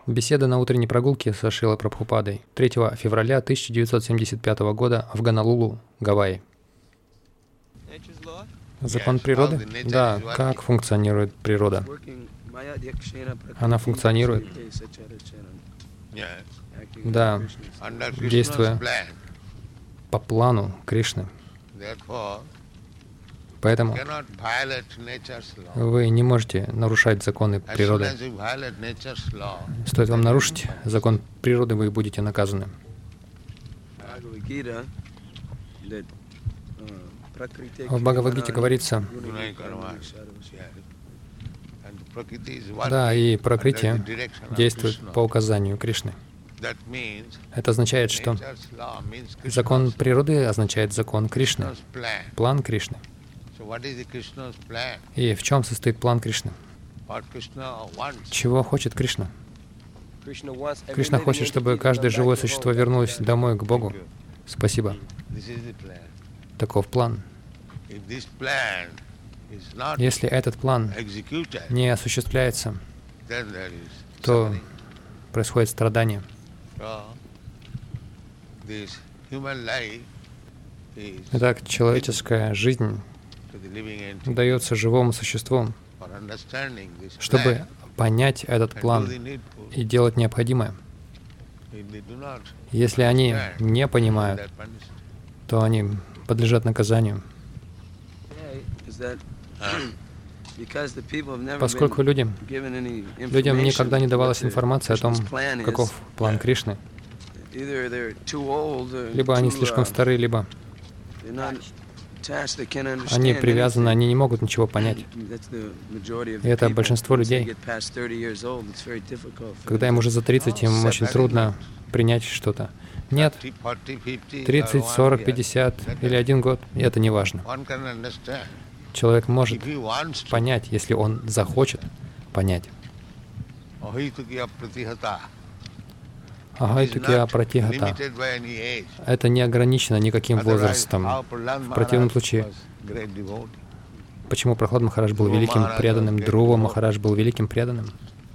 Беседа на утренней прогулке со Шрилой Прабхупадой 3 февраля 1975 года в Гонолулу, Гавайи. Закон природы? Да, как функционирует природа? Она функционирует, да, действуя по плану Кришны. Поэтому вы не можете нарушать законы природы. Стоит вам нарушить закон природы, вы будете наказаны. В Бхагавад-гите говорится, да, и пракрити действует по указанию Кришны. Это означает, что закон природы означает закон Кришны, план Кришны. И в чем состоит план Кришны? Чего хочет Кришна? Кришна хочет, чтобы каждое живое существо вернулось домой к Богу. Спасибо. Таков план. Если этот план не осуществляется, то происходит страдание. Итак, человеческая жизнь дается живому существу, чтобы понять этот план и делать необходимое. Если они не понимают, то они подлежат наказанию. Поскольку людям никогда не давалась информация о том, каков план Кришны, либо они слишком стары, либо они привязаны, они не могут ничего понять. И это большинство людей. Когда им уже за 30, им очень трудно принять что-то. Нет, 30, 40, 50 или 1 год, это не важно. Человек может понять, если он захочет понять. Агайтукья пратихата. Это не ограничено никаким возрастом. В противном случае, почему Прахлад Махарадж был великим преданным, Друва Махарадж был великим преданным?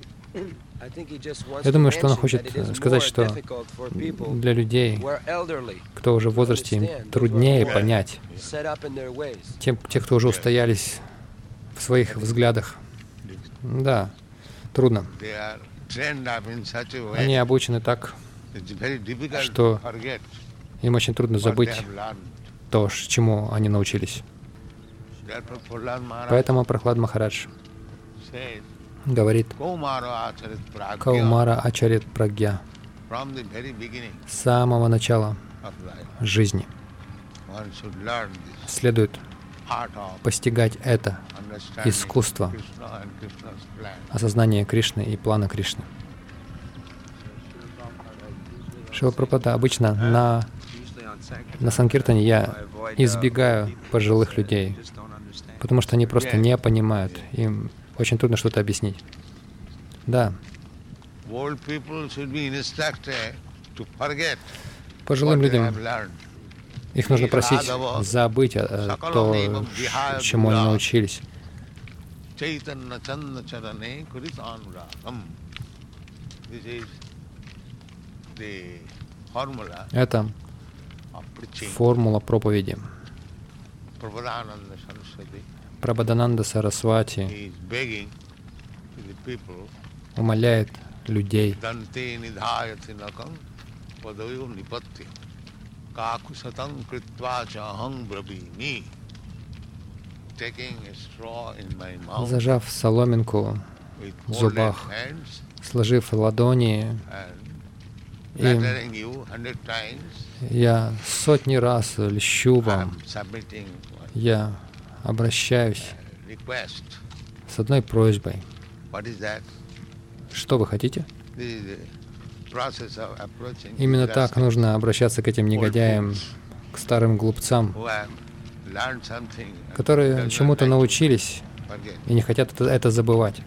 Я думаю, что он хочет сказать, что для людей, кто уже в возрасте, им труднее понять. Те, кто уже устоялись в своих взглядах, да, трудно. Они обучены так, что им очень трудно забыть то, чему они научились. Поэтому Прахлад Махарадж говорит, Каумара Ачарит Прагья, с самого начала жизни следует постигать это искусство осознания Кришны и плана Кришны. Шрила Прабхупада, обычно на Санкиртане я избегаю пожилых людей, потому что они просто не понимают, им очень трудно что-то объяснить. Да. Пожилым людям их нужно просить забыть то, чему они научились. Это формула проповеди. Прабхадананда Сарасвати умоляет людей зажав соломинку в зубах, сложив ладони, и я сотни раз льщу вам, я обращаюсь с одной просьбой. Что вы хотите? Именно так нужно обращаться к этим негодяям, к старым глупцам, которые чему-то научились и не хотят это забывать.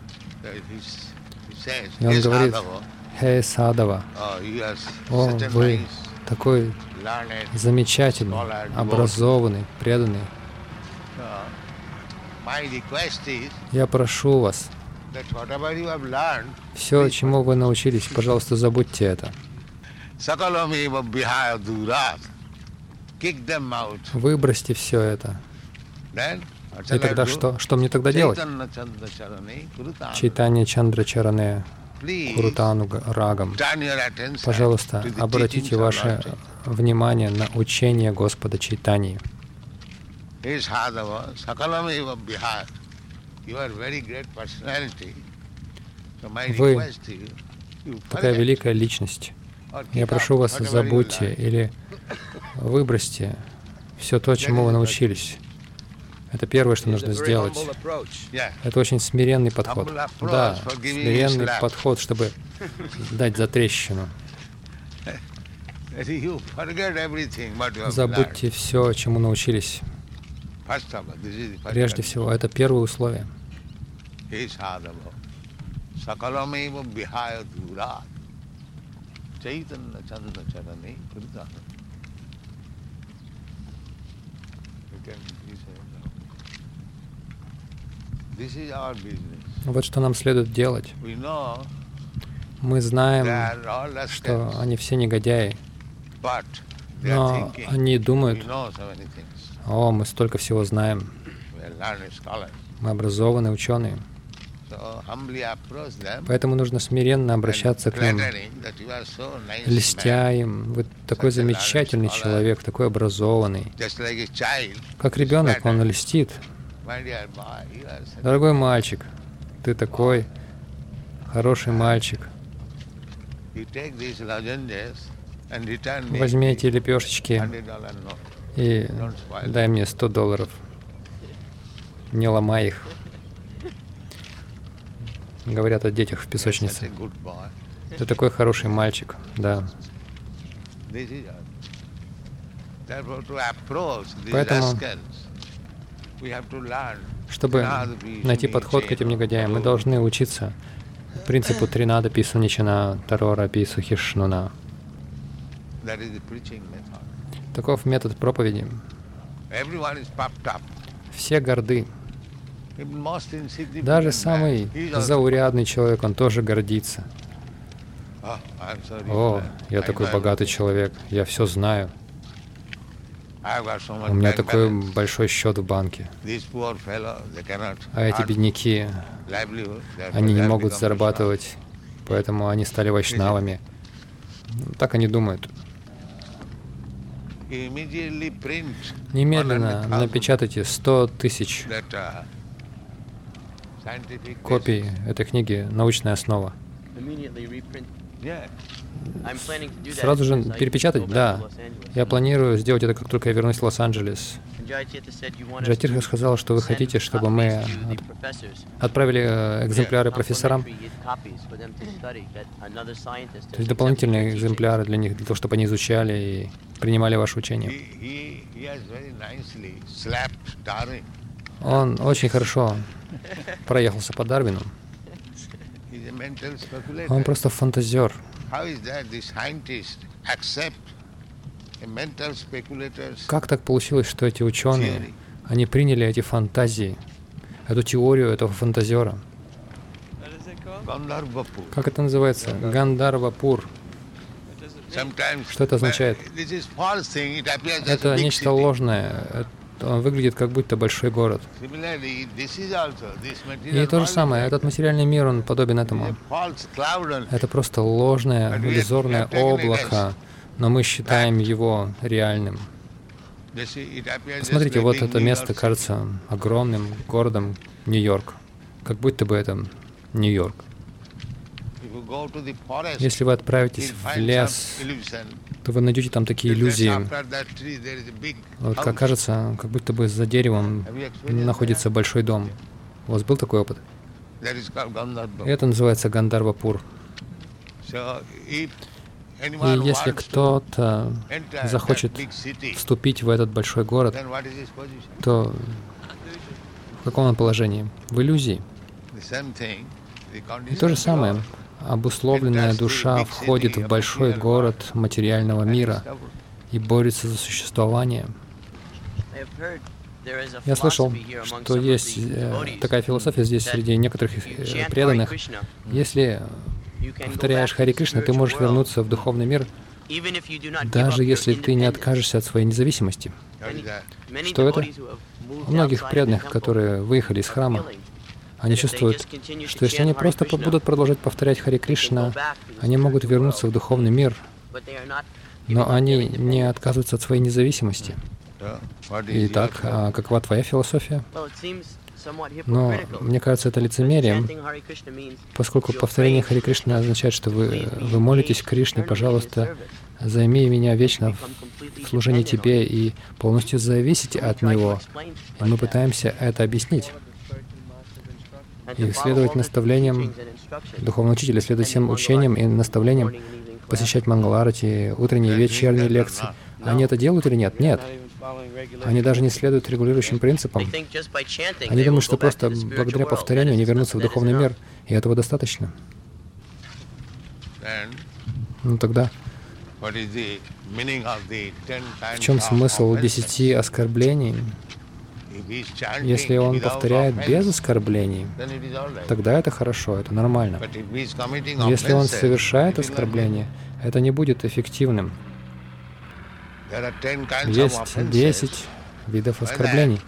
И он говорит, «Хей, Садава, о, вы такой замечательный, образованный, преданный. Я прошу вас, Все, чему вы научились, пожалуйста, забудьте это. Выбросьте все это. И тогда что? Что мне тогда делать? Чайтанья Чандра Чаране Курутану Рагам. Пожалуйста, обратите ваше внимание на учение Господа Чайтаньи. Вы такая великая личность. Я прошу вас, забудьте или выбросьте все то, чему вы научились. Это первое, что нужно сделать. Это очень смиренный подход. Да, смиренный подход, чтобы дать затрещину. Забудьте все, чему научились. Прежде всего, это первое условие. Вот что нам следует делать. Мы знаем, что они все негодяи, но они думают: о, мы столько всего знаем, мы образованные ученые. Поэтому нужно смиренно обращаться к ним, льстя им: вы такой замечательный человек, такой образованный. Как ребенок, он льстит. Дорогой мальчик, ты такой хороший мальчик. Возьми эти лепешечки и дай мне $100. Не ломай их. Говорят о детях в песочнице. Ты такой хороший мальчик, да. Поэтому, чтобы найти подход к этим негодяям, мы должны учиться принципу Тринада Писуничана Тарора Писухишнуна. Таков метод проповеди. Все горды. Даже самый заурядный человек, он тоже гордится. О, я такой богатый человек, я все знаю. У меня такой большой счет в банке. А эти бедняки, они не могут зарабатывать, поэтому они стали вайшнавами. Так они думают. Немедленно напечатайте 100 тысяч копий этой книги «Научная основа». Сразу же перепечатать? Да. Я планирую сделать это, как только я вернусь в Лос-Анджелес. Джатирха сказал, что вы хотите, чтобы мы отправили экземпляры профессорам. То есть дополнительные экземпляры для них, для того, чтобы они изучали и принимали ваше учение. Он очень хорошо проехался по Дарвину. Он просто фантазер. Как так получилось, что эти ученые, они приняли эти фантазии, эту теорию этого фантазера? Как это называется? Гандарвапур. Что это означает? Это нечто ложное. Он выглядит как будто большой город. И то же самое, этот материальный мир, он подобен этому. Это просто ложное, иллюзорное облако, но мы считаем его реальным. Посмотрите, вот это место кажется огромным городом Нью-Йорк, как будто бы это Нью-Йорк. Если вы отправитесь в лес, то вы найдете там такие иллюзии. Вот как кажется, как будто бы за деревом находится большой дом. У вас был такой опыт? Это называется Гандарвапур. И если кто-то захочет вступить в этот большой город, то в каком он положении? В иллюзии. И то же самое. Обусловленная душа входит в большой город материального мира и борется за существование. Я слышал, что есть такая философия здесь среди некоторых преданных. Если повторяешь Хари Кришна, ты можешь вернуться в духовный мир, даже если ты не откажешься от своей независимости. Что это? У многих преданных, которые выехали из храма, они чувствуют, что если они просто будут продолжать повторять Хари Кришна, они могут вернуться в духовный мир, но они не отказываются от своей независимости. Итак, какова твоя философия? Но мне кажется, это лицемерием, поскольку повторение Хари Кришны означает, что вы молитесь Кришне, пожалуйста, займи меня вечно в служении Тебе и полностью зависите от Него. И мы пытаемся это объяснить. И следовать наставлениям духовного учителя, следовать всем учениям и наставлениям, посещать Мангаларати, утренние и вечерние лекции. Они это делают или нет? Нет. Они даже не следуют регулирующим принципам. Они думают, что просто благодаря повторению они вернутся в духовный мир, и этого достаточно. Ну тогда, в чем смысл 10 оскорблений? Если он повторяет без оскорблений, тогда это хорошо, это нормально. Если он совершает оскорбление, это не будет эффективным. Есть 10 видов оскорблений.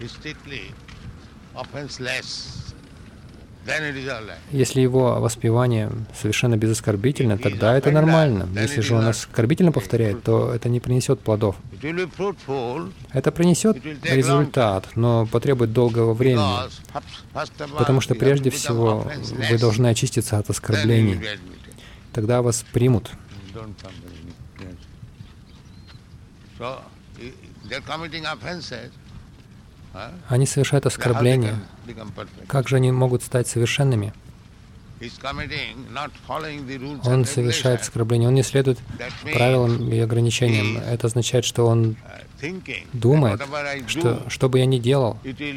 Если его воспевание совершенно безоскорбительно, тогда это нормально. Если же он оскорбительно повторяет, то это не принесет плодов. Это принесет результат, но потребует долгого времени, потому что прежде всего вы должны очиститься от оскорблений. Тогда вас примут. Они совершают оскорбления. Как же они могут стать совершенными? Он совершает оскорбление, он не следует правилам и ограничениям. Это означает, что он думает, что бы я ни делал,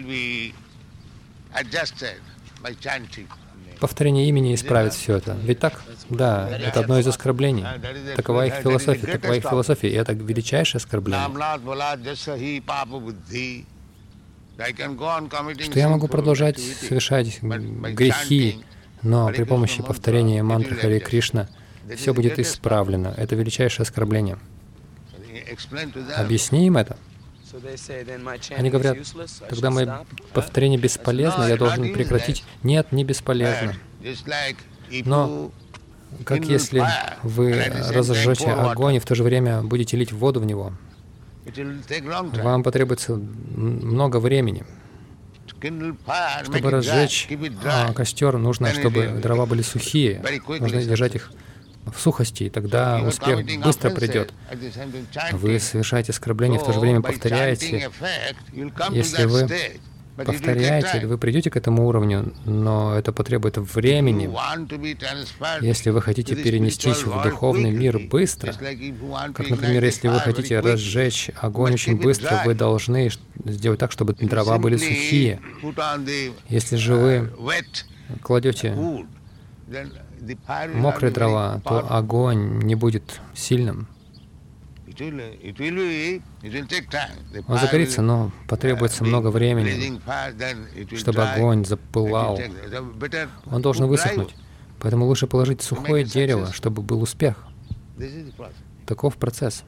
повторение имени исправит все это. Ведь так? Да, это одно из оскорблений. Такова их философия, и это величайшее оскорбление. Что я могу продолжать совершать грехи, но при помощи повторения мантры Хари Кришна все будет исправлено. Это величайшее оскорбление. Объясни им это. Они говорят, тогда мое повторение бесполезно, я должен прекратить. Нет, не бесполезно. Но как если вы разожжете огонь и в то же время будете лить воду в него? Вам потребуется много времени. Чтобы разжечь костер, нужно, чтобы дрова были сухие. Нужно держать их в сухости, и тогда успех быстро придет. Вы совершаете оскорбление, в то же время повторяете. Если вы повторяете, вы придете к этому уровню, но это потребует времени. Если вы хотите перенестись в духовный мир быстро, как, например, если вы хотите разжечь огонь очень быстро, вы должны сделать так, чтобы дрова были сухие. Если же вы кладете мокрые дрова, то огонь не будет сильным. Он загорится, но потребуется много времени, чтобы огонь запылал. Он должен высохнуть. Поэтому лучше положить сухое дерево, чтобы был успех. Таков процесс.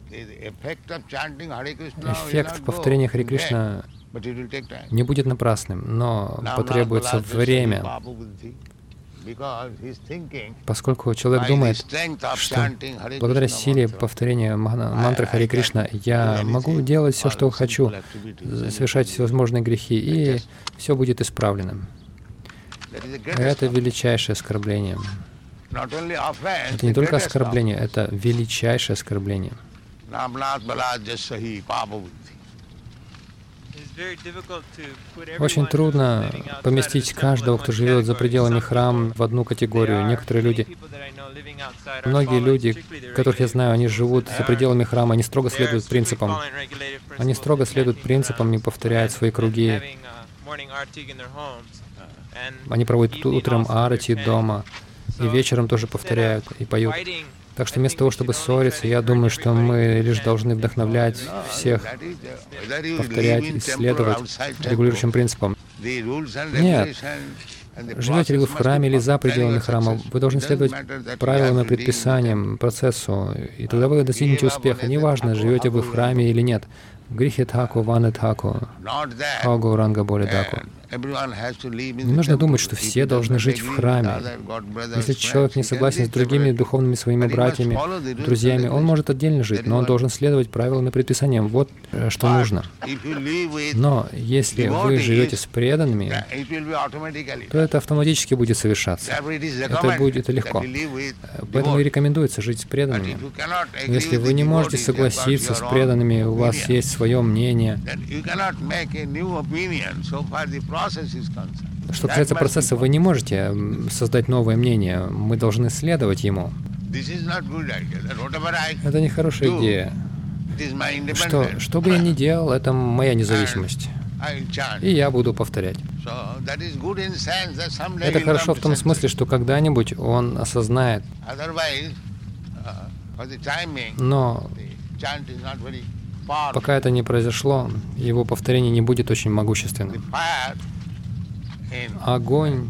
Эффект повторения Хари Кришна не будет напрасным, но потребуется время. Поскольку человек думает, что благодаря силе повторения мантры Хари Кришна я могу делать все, что хочу, совершать всевозможные грехи, и все будет исправлено. Это величайшее оскорбление. Это не только оскорбление, это величайшее оскорбление. Очень трудно поместить каждого, кто живет за пределами храма, в одну категорию. Некоторые люди, многие люди, которых я знаю, они живут за пределами храма, они строго следуют принципам. Они строго следуют принципам и повторяют свои круги. Они проводят утром арати дома, и вечером тоже повторяют и поют. Так что вместо того, чтобы ссориться, я думаю, что мы лишь должны вдохновлять всех, повторять, исследовать регулирующим принципам. Нет. Живете ли вы в храме или за пределами храма, вы должны следовать правилам и предписаниям, процессу, и тогда вы достигнете успеха. Неважно, живете вы в храме или нет. Грихи Тхаку, Ваны Тхаку, Хаугу Ранга Боли Даку. Не нужно думать, что все должны жить в храме. Если человек не согласен с другими духовными своими братьями, друзьями, он может отдельно жить, но он должен следовать правилам и предписаниям. Вот что нужно. Но если вы живете с преданными, то это автоматически будет совершаться. Это легко. Поэтому и рекомендуется жить с преданными. Но если вы не можете согласиться с преданными, у вас есть свое мнение, что касается процесса, вы не можете создать новое мнение. Мы должны следовать ему. Это не хорошая идея. Что бы я ни делал, это моя независимость. И я буду повторять. Это хорошо в том смысле, что когда-нибудь он осознает. Но пока это не произошло, его повторение не будет очень могущественным. Огонь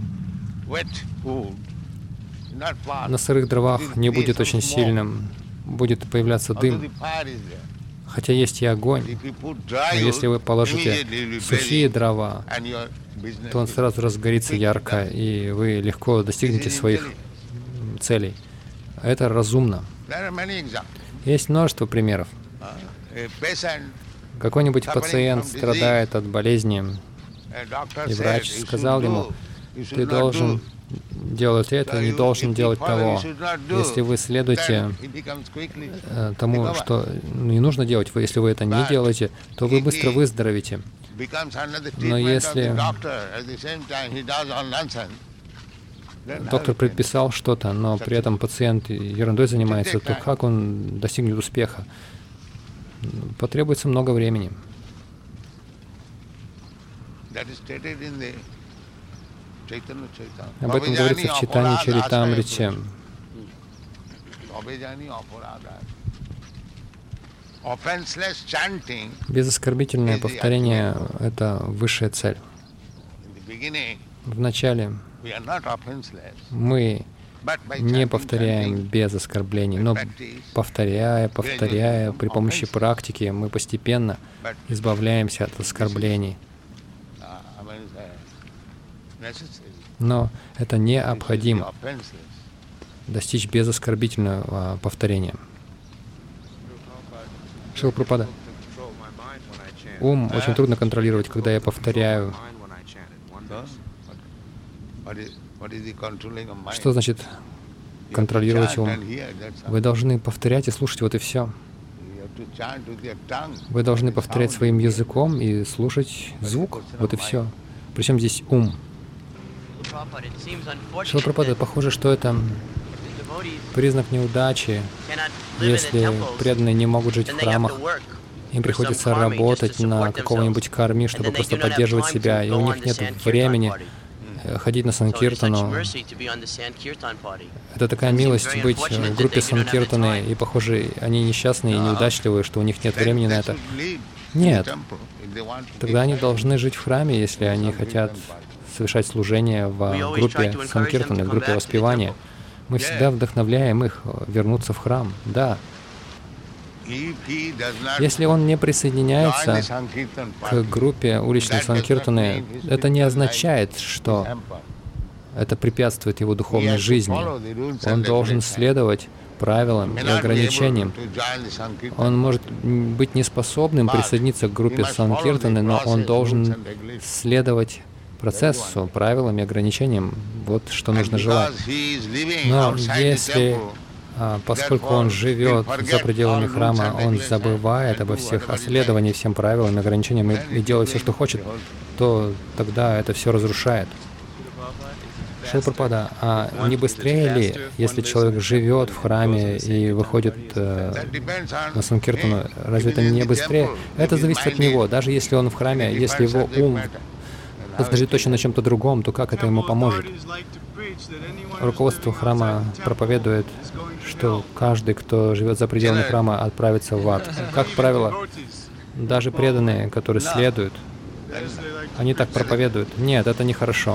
на сырых дровах не будет очень сильным, будет появляться дым. Хотя есть и огонь, но если вы положите сухие дрова, то он сразу разгорится ярко, и вы легко достигнете своих целей. Это разумно. Есть множество примеров. Какой-нибудь пациент страдает от болезни, и врач сказал ему: ты должен делать это, не должен делать того. Если вы следуете тому, что не нужно делать, если вы это не делаете, то вы быстро выздоровеете. Но если доктор предписал что-то, но при этом пациент ерундой занимается, то как он достигнет успеха? Потребуется много времени. Об этом говорится в Чайтанья Чаритамрите. Безоскорбительное повторение — это высшая цель. Вначале мы не повторяем без оскорблений, но повторяя, при помощи практики мы постепенно избавляемся от оскорблений. Но это необходимо достичь безоскорбительного повторения. Шрила Прабхупада. Ум очень трудно контролировать, когда я повторяю. Что значит контролировать ум? Вы должны повторять и слушать, вот и все. Вы должны повторять своим языком и слушать звук, вот и все. Причем здесь ум? Шрила Прабхупада, похоже, что это признак неудачи, если преданные не могут жить в храмах. Им приходится работать на какого-нибудь карми, чтобы просто поддерживать себя, и у них нет времени ходить на санкиртану. Это такая милость быть в группе санкиртаны, и, похоже, они несчастные и неудачливые, что у них нет времени на это. Нет. Тогда они должны жить в храме, если они хотят совершать служение в группе санкиртаны, в группе воспевания. Мы всегда вдохновляем их вернуться в храм. Да. Если он не присоединяется к группе уличной санкиртаны, это не означает, что это препятствует его духовной жизни. Он должен следовать правилам и ограничениям. Он может быть неспособным присоединиться к группе санкиртаны, но он должен следовать процессу, правилам и ограничениям. Вот что нужно желать. Но если, поскольку он живет за пределами храма, он забывает обо всех следовании всем правилам и ограничениям и делает все, что хочет, то тогда это все разрушает. Шрила Прабхупада, а не быстрее ли, если человек живет в храме и выходит на санкиртану, разве это не быстрее? Это зависит от него. Даже если он в храме, если его ум сосредоточен на чем-то другом, то как это ему поможет? руководство храма проповедует, что каждый, кто живет за пределами храма, отправится в ад. Как правило, даже преданные, которые следуют, они так проповедуют. Нет, это нехорошо.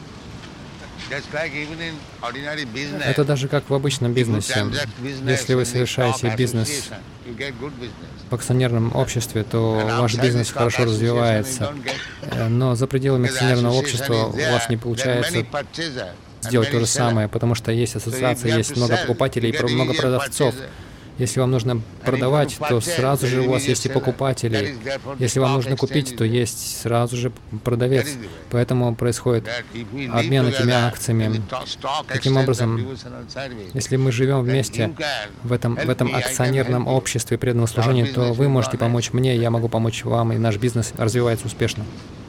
Это даже как в обычном бизнесе. Если вы совершаете бизнес в акционерном обществе, то ваш бизнес хорошо развивается. Но за пределами акционерного общества у вас не получается сделать то же самое, потому что есть ассоциация, есть много покупателей и много продавцов. Если вам нужно продавать, то сразу же у вас есть и покупатели. Если вам нужно купить, то есть сразу же продавец. Поэтому происходит обмен этими акциями. Таким образом, если мы живем вместе в этом акционерном обществе преданного служения, то вы можете помочь мне, я могу помочь вам, и наш бизнес развивается успешно.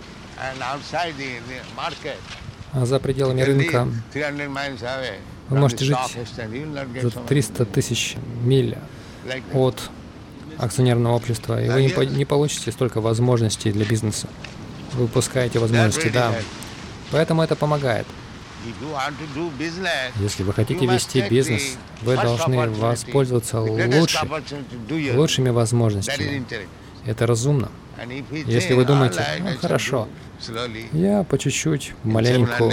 А за пределами рынка вы можете жить за 300 тысяч миль от акционерного общества, и вы не получите столько возможностей для бизнеса. Вы упускаете возможности, да. Поэтому это помогает. Если вы хотите вести бизнес, вы должны воспользоваться лучшими возможностями. Это разумно. Если вы думаете, ну хорошо, я по чуть-чуть, маленьку,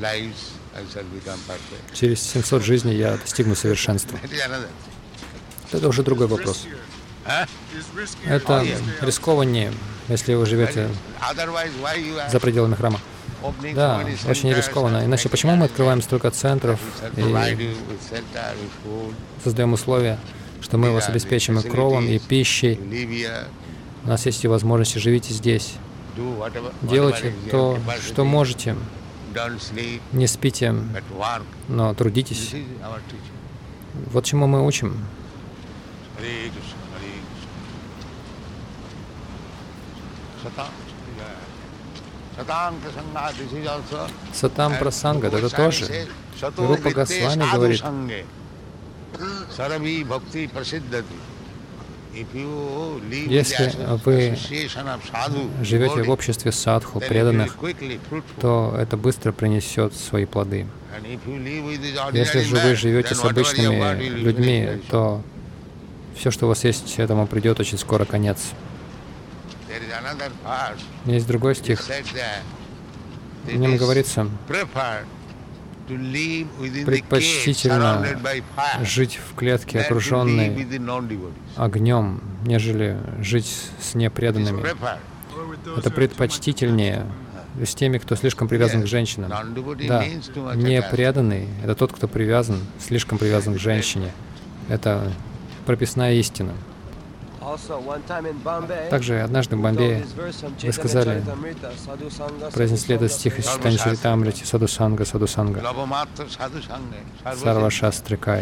через 700 жизней я достигну совершенства. Это уже другой вопрос. Это рискованнее, если вы живете за пределами храма. Да, очень рискованно. Иначе почему мы открываем столько центров и создаем условия, что мы вас обеспечим и кровом, и пищей? У нас есть и возможности, живите здесь. Делайте то, что можете. Не спите, но трудитесь. Вот чему мы учим. Сатам Прасанга, это тоже. Рупа Госвами говорит, если вы живете в обществе садху, преданных, то это быстро принесет свои плоды. Если же вы живете с обычными людьми, то все, что у вас есть, этому придет очень скоро конец. Есть другой стих. В нем говорится, предпочтительно жить в клетке, окруженной огнем, нежели жить с непреданными. Это предпочтительнее с теми, кто слишком привязан к женщинам. Да, непреданный — это тот, кто привязан, слишком привязан к женщине. Это прописная истина. Также однажды в Бомбее вы сказали, произнесли этот стих из Чайтанья Чаритамрити: «Саду санга, сарва шастрикай».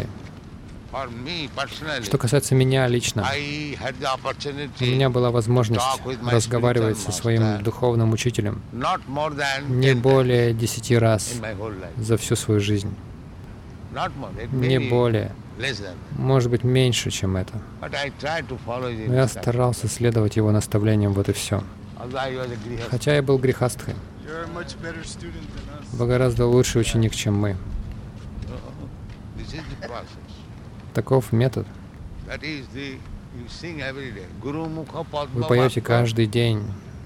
Что касается меня лично, у меня была возможность разговаривать со своим духовным учителем не более 10 раз за всю свою жизнь. Не более. Может быть, меньше, чем это. Но я старался следовать его наставлениям, вот и все. Хотя я был грехастхой. Вы гораздо лучший ученик, чем мы. Таков метод. Вы поете каждый день.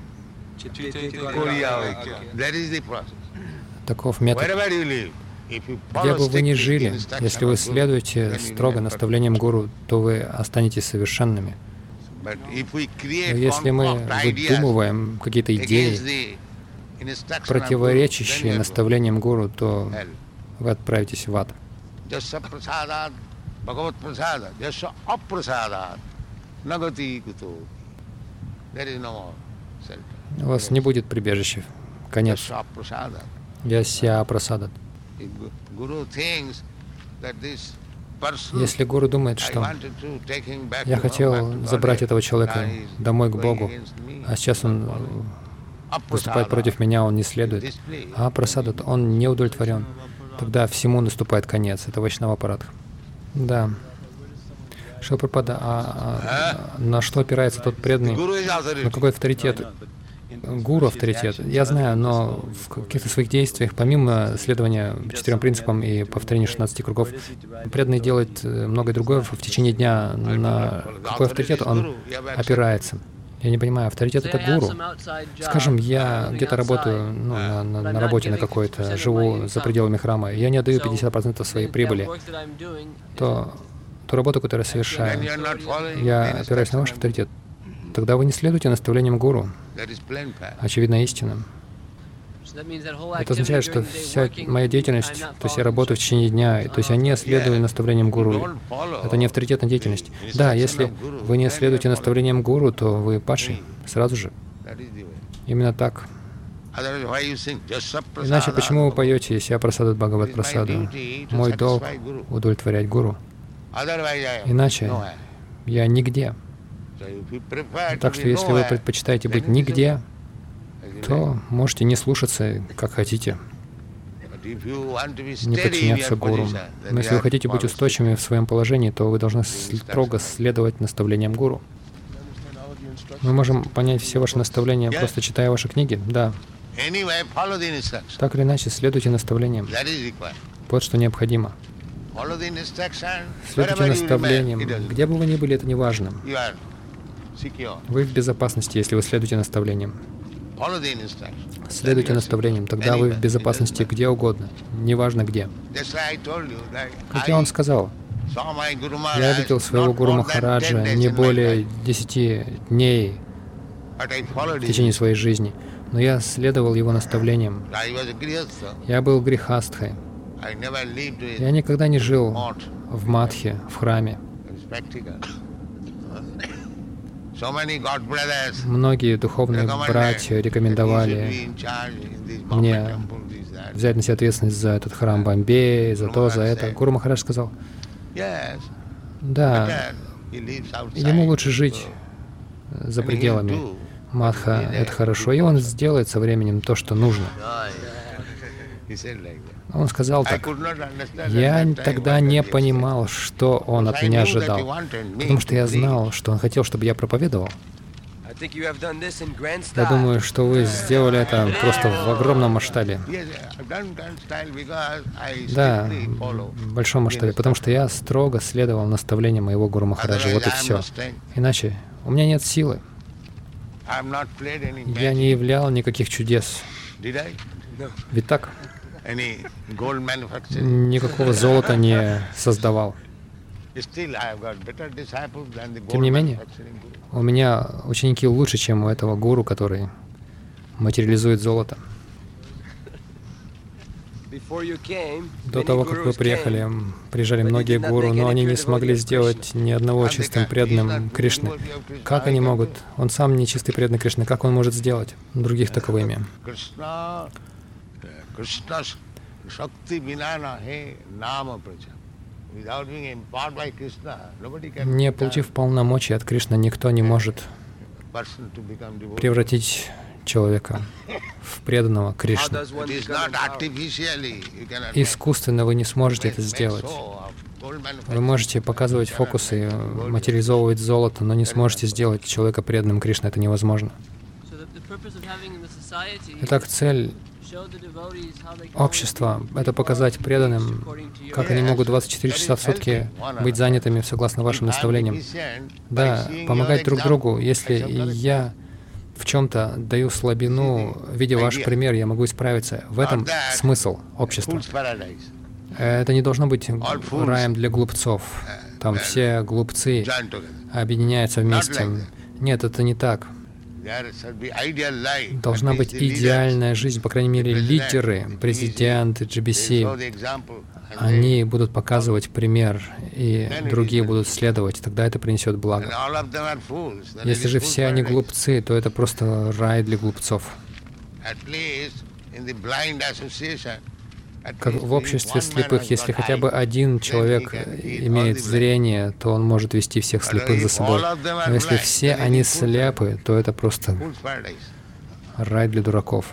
Таков метод. Где бы вы ни жили, если вы следуете строго наставлениям гуру, то вы останетесь совершенными. Но если мы выдумываем какие-то идеи, противоречащие наставлениям гуру, то вы отправитесь в ад. У вас не будет прибежища. Конец. Ясья прасадат. Если гуру думает, что я хотел забрать этого человека домой к Богу, а сейчас он выступает против меня, он не следует, а прасадат, он не удовлетворен, тогда всему наступает конец. Это Вайшнава-парадха. Да. Шила Прабхупада, на что опирается тот преданный? На какой авторитет? гуру авторитет. Я знаю, но в каких-то своих действиях, помимо следования 4 принципам и повторения 16 кругов, преданный делает многое другое в течение дня. На какой авторитет он опирается? Я не понимаю, авторитет — это гуру. Скажем, я где-то работаю на работе на какой-то, живу за пределами храма, и я не отдаю 50% своей прибыли. То ту работу, которую я совершаю, я опираюсь на ваш авторитет. Тогда вы не следуете наставлениям гуру. Очевидно, истинным. Это означает, что вся моя деятельность, то есть я работаю в течение дня, то есть я не следую наставлениям гуру. Это не авторитетная деятельность. Да, если вы не следуете наставлениям гуру, то вы падший сразу же. Именно так. Иначе почему вы поете «Ся прасадат Бхагават прасаду»? Мой долг — удовлетворять гуру. Иначе я нигде. Так что если вы предпочитаете быть нигде, то можете не слушаться, как хотите, не подчиняться гуру. Но если вы хотите быть устойчивыми в своем положении, то вы должны строго следовать наставлениям гуру. Мы можем понять все ваши наставления, просто читая ваши книги. Да. Так или иначе, следуйте наставлениям. Вот что необходимо. Следуйте наставлениям. Где бы вы ни были, это не важно. Вы в безопасности, если вы следуете наставлениям. Следуйте наставлениям, тогда вы в безопасности где угодно, неважно где. Как я вам сказал, я видел своего Гуру Махараджа не более 10 дней в течение своей жизни, но я следовал его наставлениям. Я был грихастхой. Я никогда не жил в матхе, в храме. Многие духовные братья рекомендовали мне взять на себя ответственность за этот храм Бомбей, за то, за это. Гуру Махарадж сказал, да, ему лучше жить за пределами матха, это хорошо, и он сделает со временем то, что нужно. Он сказал так. Я тогда не понимал, что он от меня ожидал, потому что я знал, что он хотел, чтобы я проповедовал. Я думаю, что вы сделали это просто в огромном масштабе. Да, в большом масштабе, потому что я строго следовал наставлениям моего Гуру Махараджа. Вот и все. Иначе у меня нет силы. Я не являл никаких чудес. Ведь так? Никакого золота не создавал. Тем не менее, у меня ученики лучше, чем у этого гуру, который материализует золото. До того, как вы приезжали многие гуру, но они не смогли сделать ни одного чистым преданным Кришны. Как они могут? Он сам не чистый преданный Кришны. Как он может сделать других таковыми? Не получив полномочий от Кришны, никто не может превратить человека в преданного Кришне. Искусственно вы не сможете это сделать. Вы можете показывать фокусы, материализовывать золото, но не сможете сделать человека преданным Кришне. Это невозможно. Итак, цель общества — это показать преданным, как они могут 24 часа в сутки быть занятыми согласно вашим наставлениям. Да, помогать друг другу. Если я в чем-то даю слабину, видя ваш пример, я могу исправиться. В этом смысл общества. Это не должно быть раем для глупцов. Там все глупцы объединяются вместе. Нет, это не так. Должна быть идеальная жизнь, по крайней мере, лидеры, президенты, GBC. Они будут показывать пример, и другие будут следовать, тогда это принесет благо. Если же все они глупцы, то это просто рай для глупцов. Как в обществе слепых, если хотя бы один человек имеет зрение, то он может вести всех слепых за собой. Но если все они слепы, то это просто рай для дураков.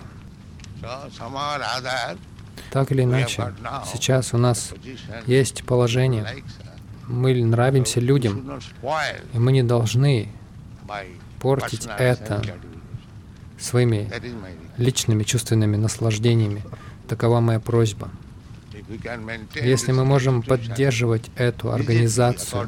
Так или иначе, сейчас у нас есть положение. Мы нравимся людям, и мы не должны портить это своими личными чувственными наслаждениями. Такова моя просьба. Если мы можем поддерживать эту организацию,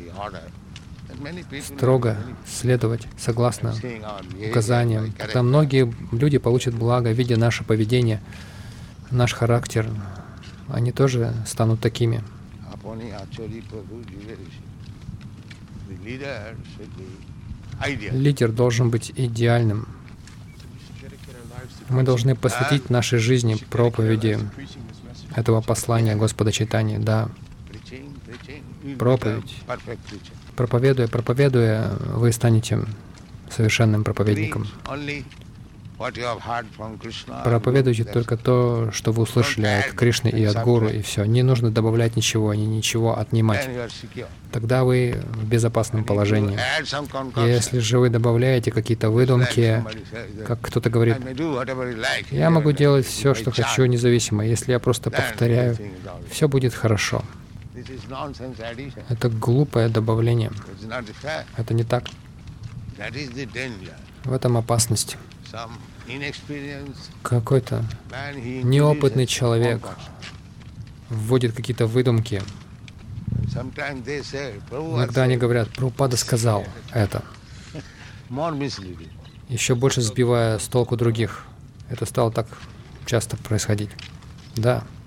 строго следовать согласно указаниям, тогда многие люди получат благо, видя наше поведение, наш характер. Они тоже станут такими. Лидер должен быть идеальным. Мы должны посвятить нашей жизни проповеди этого послания Господа Чайтаньи. Да, проповедь. Проповедуя, вы станете совершенным проповедником. Проповедуйте только то, что вы услышали от Кришны и от Гуру, и все. Не нужно добавлять ничего, ничего отнимать. Тогда вы в безопасном положении. Если же вы добавляете какие-то выдумки, как кто-то говорит, я могу делать все, что хочу, независимо. Если я просто повторяю, все будет хорошо. Это глупое добавление. Это не так. В этом опасность. Какой-то неопытный человек вводит какие-то выдумки. Иногда они говорят, Прабхупада сказал это, еще больше сбивая с толку других. Это стало так часто происходить. Да.